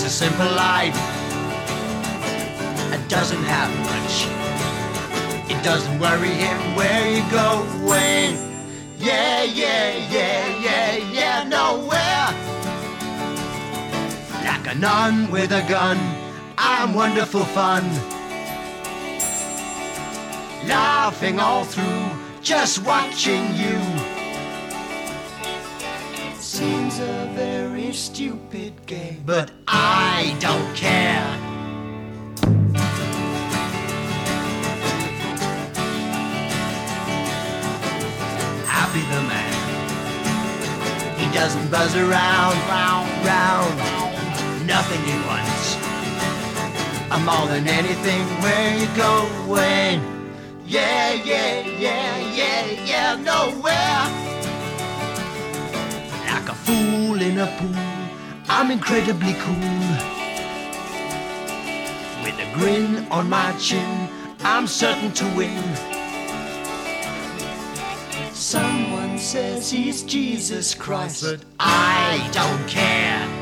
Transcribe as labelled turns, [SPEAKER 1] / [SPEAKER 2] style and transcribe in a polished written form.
[SPEAKER 1] a simple life. It doesn't have much. It doesn't worry him where you're going. Yeah, yeah, yeah, yeah, yeah, nowhere. Like a nun with a gun, I'm wonderful fun. Laughing all through, just watching you. Seems a very stupid game, but I don't care. Happy the man. He doesn't buzz around, round. Nothing he wants. More than anything, where you going? Yeah, yeah, yeah, yeah, yeah, nowhere. Like a fool in a pool, I'm incredibly cool. With a grin on my chin, I'm certain to win. Someone says he's Jesus Christ, but I don't care.